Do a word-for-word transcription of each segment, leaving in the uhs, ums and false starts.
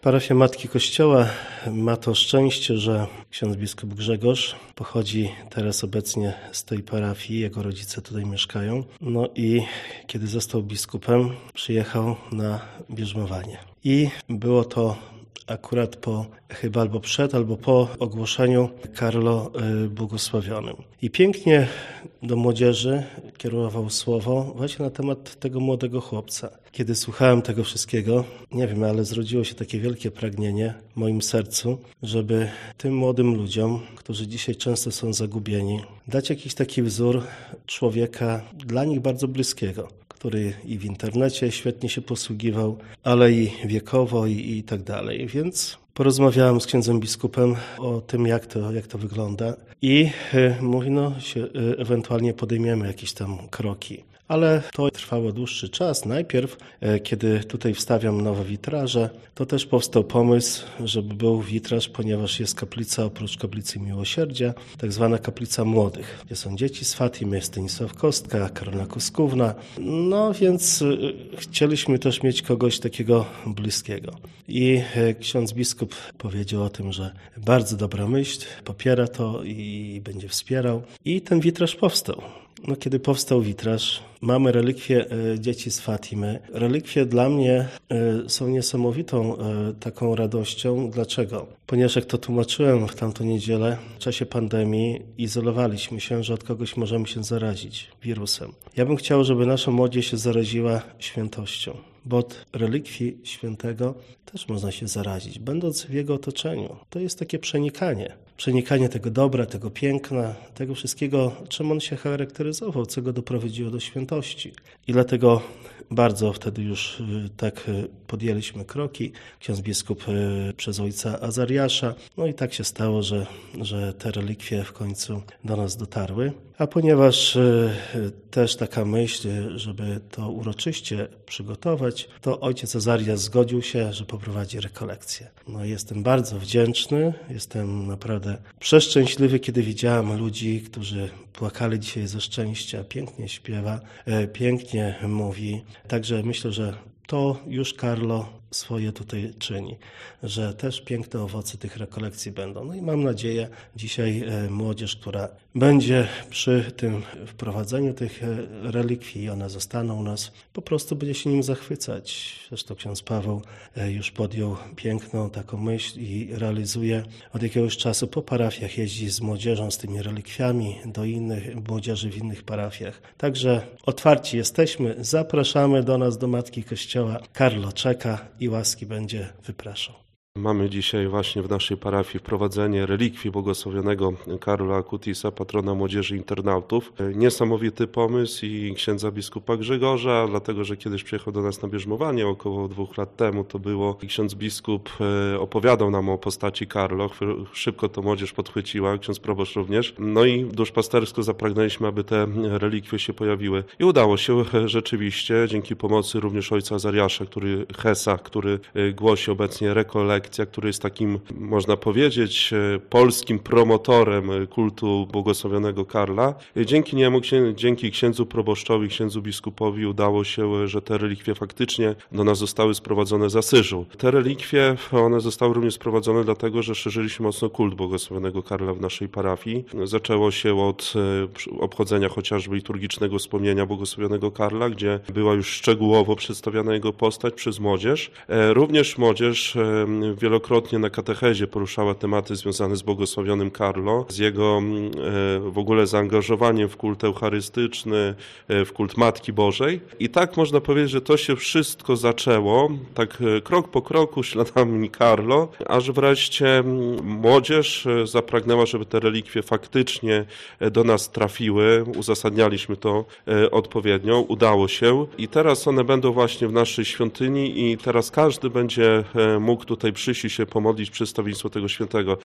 Parafia Matki Kościoła ma to szczęście, że ksiądz biskup Grzegorz pochodzi teraz obecnie z tej parafii, jego rodzice tutaj mieszkają. No i kiedy został biskupem, przyjechał na bierzmowanie. I było to akurat po, chyba albo przed, albo po ogłoszeniu Carlo błogosławionym. I pięknie do młodzieży kierował słowo właśnie na temat tego młodego chłopca. Kiedy słuchałem tego wszystkiego, nie wiem, ale zrodziło się takie wielkie pragnienie w moim sercu, żeby tym młodym ludziom, którzy dzisiaj często są zagubieni, dać jakiś taki wzór człowieka dla nich bardzo bliskiego, który i w internecie świetnie się posługiwał, ale i wiekowo i, i tak dalej. Więc porozmawiałem z księdzem biskupem o tym, jak to, jak to wygląda i y, mówi, no się y, ewentualnie podejmiemy jakieś tam kroki. Ale to trwało dłuższy czas. Najpierw, kiedy tutaj wstawiam nowe witraże, to też powstał pomysł, żeby był witraż, ponieważ jest kaplica oprócz kaplicy Miłosierdzia, tak zwana kaplica młodych, gdzie są dzieci z Fatimy, Stanisław Kostka, Karolina Kuskówna. No więc chcieliśmy też mieć kogoś takiego bliskiego. I ksiądz biskup powiedział o tym, że bardzo dobra myśl, popiera to i będzie wspierał. I ten witraż powstał. No, kiedy powstał witraż, mamy relikwie dzieci z Fatimy. Relikwie dla mnie są niesamowitą taką radością. Dlaczego? Ponieważ jak to tłumaczyłem w tamtą niedzielę, w czasie pandemii izolowaliśmy się, że od kogoś możemy się zarazić wirusem. Ja bym chciał, żeby nasza młodzież się zaraziła świętością, bo od relikwii świętego też można się zarazić, będąc w jego otoczeniu. To jest takie przenikanie. Przenikanie tego dobra, tego piękna, tego wszystkiego, czym on się charakteryzował, co go doprowadziło do świętości. I dlatego bardzo wtedy już tak podjęliśmy kroki. Ksiądz biskup przez ojca Azariasza. No i tak się stało, że, że te relikwie w końcu do nas dotarły. A ponieważ też taka myśl, żeby to uroczyście przygotować, to ojciec Azariasz zgodził się, że poprowadzi rekolekcję. No jestem bardzo wdzięczny, jestem naprawdę przeszczęśliwy, kiedy widziałem ludzi, którzy płakali dzisiaj ze szczęścia, pięknie śpiewa, pięknie mówi. Także myślę, że to już Carlo swoje tutaj czyni, że też piękne owoce tych rekolekcji będą. No i mam nadzieję dzisiaj młodzież, która będzie przy tym wprowadzeniu tych relikwii, one zostaną u nas, po prostu będzie się nim zachwycać. Zresztą ksiądz Paweł już podjął piękną taką myśl i realizuje od jakiegoś czasu po parafiach, jeździ z młodzieżą, z tymi relikwiami do innych młodzieży w innych parafiach. Także otwarci jesteśmy, zapraszamy do nas, do Matki Kościoła. Carlo czeka i łaski będzie wypraszał. Mamy dzisiaj właśnie w naszej parafii wprowadzenie relikwii błogosławionego Karola Akutisa, patrona młodzieży internautów. Niesamowity pomysł i księdza biskupa Grzegorza, dlatego że kiedyś przyjechał do nas na bierzmowanie około dwóch lat temu to było. Ksiądz biskup opowiadał nam o postaci Carlo, szybko to młodzież podchwyciła, ksiądz proboszcz również. No i duszpastersko zapragnęliśmy, aby te relikwie się pojawiły. I udało się rzeczywiście, dzięki pomocy również ojca Azariasza, który Hesa, który głosi obecnie rekolekcję, który jest takim, można powiedzieć, polskim promotorem kultu błogosławionego Karla. Dzięki niemu, dzięki księdzu proboszczowi, księdzu biskupowi udało się, że te relikwie faktycznie do nas zostały sprowadzone z Asyżu. Te relikwie, one zostały również sprowadzone dlatego, że szerzyliśmy mocno kult błogosławionego Karla w naszej parafii. Zaczęło się od obchodzenia chociażby liturgicznego wspomnienia błogosławionego Karla, gdzie była już szczegółowo przedstawiana jego postać przez młodzież. Również młodzież wielokrotnie na katechezie poruszała tematy związane z błogosławionym Carlo, z jego w ogóle zaangażowaniem w kult eucharystyczny, w kult Matki Bożej. I tak można powiedzieć, że to się wszystko zaczęło, tak krok po kroku śladami Carlo, aż wreszcie młodzież zapragnęła, żeby te relikwie faktycznie do nas trafiły. Uzasadnialiśmy to odpowiednio, udało się. I teraz one będą właśnie w naszej świątyni i teraz każdy będzie mógł tutaj przyjść i się pomodlić przedstawieństwo tego świętego.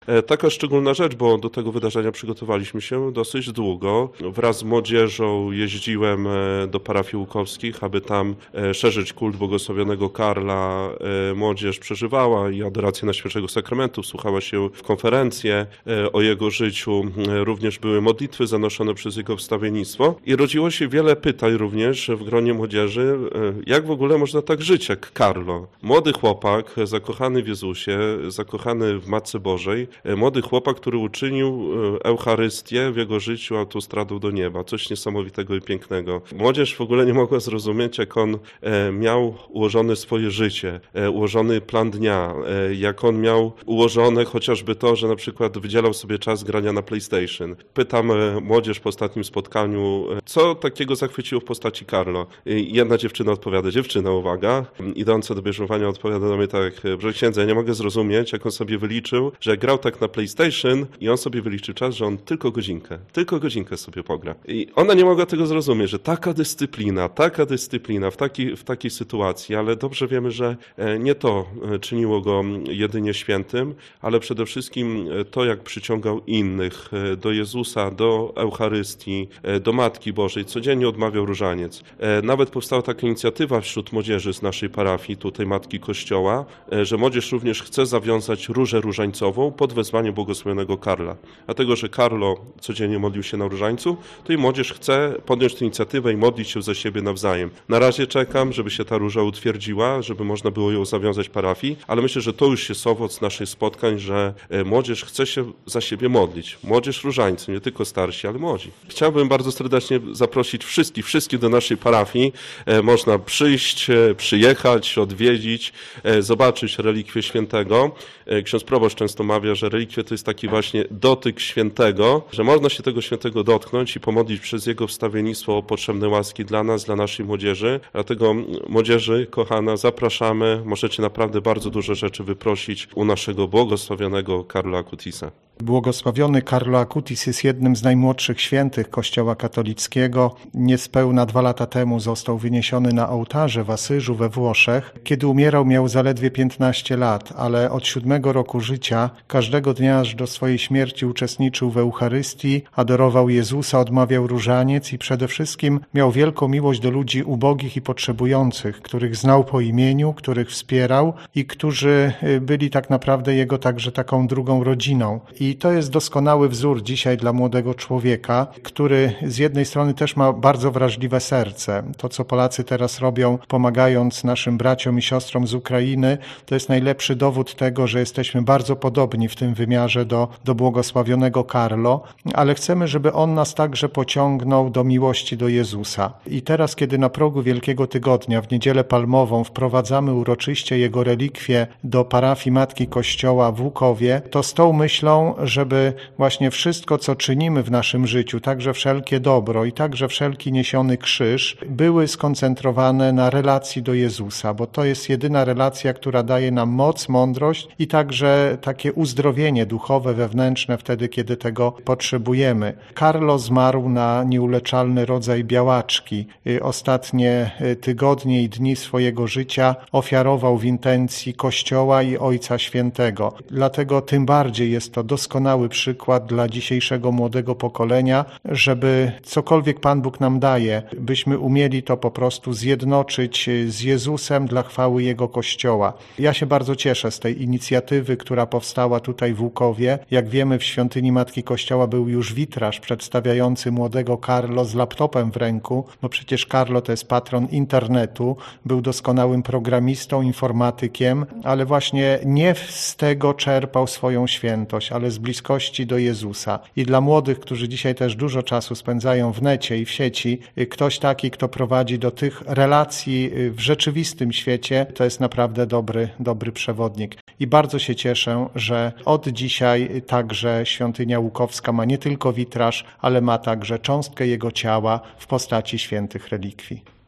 Taka szczególna rzecz, bo do tego wydarzenia przygotowaliśmy się dosyć długo. Wraz z młodzieżą jeździłem do parafii łukowskich, aby tam szerzyć kult błogosławionego Karla. Młodzież przeżywała i adorację Najświętszego Sakramentu, słuchała się w konferencje o jego życiu. Również były modlitwy zanoszone przez jego wstawiennictwo i rodziło się wiele pytań również w gronie młodzieży, jak w ogóle można tak żyć jak Karlo. Młody chłopak, zakochany w Jezusie, zakochany w Matce Bożej, młody chłopak, który uczynił Eucharystię w jego życiu autostradą do nieba. Coś niesamowitego i pięknego. Młodzież w ogóle nie mogła zrozumieć, jak on miał ułożone swoje życie, ułożony plan dnia, jak on miał ułożone chociażby to, że na przykład wydzielał sobie czas grania na PlayStation. Pytam młodzież po ostatnim spotkaniu, co takiego zachwyciło w postaci Karlo. I jedna dziewczyna odpowiada, dziewczyna, uwaga, idąca do bierzmowania odpowiada do mnie tak, proszę księdza, ja nie mogę zrozumieć, jak on sobie wyliczył, że grał tak na PlayStation i on sobie wyliczył czas, że on tylko godzinkę, tylko godzinkę sobie pogra. I ona nie mogła tego zrozumieć, że taka dyscyplina, taka dyscyplina w takiej, w takiej sytuacji, ale dobrze wiemy, że nie to czyniło go jedynie świętym, ale przede wszystkim to, jak przyciągał innych do Jezusa, do Eucharystii, do Matki Bożej. Codziennie odmawiał różaniec. Nawet powstała taka inicjatywa wśród młodzieży z naszej parafii, tutaj Matki Kościoła, że młodzież również chce zawiązać różę różańcową pod wezwaniem błogosławionego Karla. Dlatego, że Karlo codziennie modlił się na różańcu, to i młodzież chce podjąć tę inicjatywę i modlić się za siebie nawzajem. Na razie czekam, żeby się ta róża utwierdziła, żeby można było ją zawiązać parafii, ale myślę, że to już jest owoc naszych spotkań, że młodzież chce się za siebie modlić. Młodzież różańcy, nie tylko starsi, ale młodzi. Chciałbym bardzo serdecznie zaprosić wszystkich, wszystkich do naszej parafii. Można przyjść, przyjechać, odwiedzić, zobaczyć relikwię świętego. Ksiądz proboszcz często mawia, że relikwie to jest taki właśnie dotyk świętego, że można się tego świętego dotknąć i pomodlić przez jego wstawiennictwo o potrzebne łaski dla nas, dla naszej młodzieży. Dlatego młodzieży, kochana, zapraszamy. Możecie naprawdę bardzo dużo rzeczy wyprosić u naszego błogosławionego Karla Akutisa. Błogosławiony Carlo Acutis jest jednym z najmłodszych świętych Kościoła katolickiego. Niespełna dwa lata temu został wyniesiony na ołtarze w Asyżu we Włoszech. Kiedy umierał, miał zaledwie piętnaście lat, ale od siódmego roku życia każdego dnia aż do swojej śmierci uczestniczył w Eucharystii, adorował Jezusa, odmawiał różaniec i przede wszystkim miał wielką miłość do ludzi ubogich i potrzebujących, których znał po imieniu, których wspierał i którzy byli tak naprawdę jego także taką drugą rodziną. I to jest doskonały wzór dzisiaj dla młodego człowieka, który z jednej strony też ma bardzo wrażliwe serce. To, co Polacy teraz robią, pomagając naszym braciom i siostrom z Ukrainy, to jest najlepszy dowód tego, że jesteśmy bardzo podobni w tym wymiarze do, do błogosławionego Carlo, ale chcemy, żeby on nas także pociągnął do miłości do Jezusa. I teraz, kiedy na progu Wielkiego Tygodnia, w Niedzielę Palmową, wprowadzamy uroczyście jego relikwie do parafii Matki Kościoła w Łukowie, to z tą myślą, żeby właśnie wszystko, co czynimy w naszym życiu, także wszelkie dobro i także wszelki niesiony krzyż, były skoncentrowane na relacji do Jezusa, bo to jest jedyna relacja, która daje nam moc, mądrość i także takie uzdrowienie duchowe, wewnętrzne wtedy, kiedy tego potrzebujemy. Carlo zmarł na nieuleczalny rodzaj białaczki. Ostatnie tygodnie i dni swojego życia ofiarował w intencji Kościoła i Ojca Świętego. Dlatego tym bardziej jest to doskonały przykład dla dzisiejszego młodego pokolenia, żeby cokolwiek Pan Bóg nam daje, byśmy umieli to po prostu zjednoczyć z Jezusem dla chwały Jego Kościoła. Ja się bardzo cieszę z tej inicjatywy, która powstała tutaj w Łukowie. Jak wiemy, w świątyni Matki Kościoła był już witraż przedstawiający młodego Carlo z laptopem w ręku, bo przecież Carlo to jest patron internetu, był doskonałym programistą, informatykiem, ale właśnie nie z tego czerpał swoją świętość, ale z bliskości do Jezusa. I dla młodych, którzy dzisiaj też dużo czasu spędzają w necie i w sieci, ktoś taki, kto prowadzi do tych relacji w rzeczywistym świecie, to jest naprawdę dobry, dobry przewodnik. I bardzo się cieszę, że od dzisiaj także świątynia łukowska ma nie tylko witraż, ale ma także cząstkę jego ciała w postaci świętych relikwii.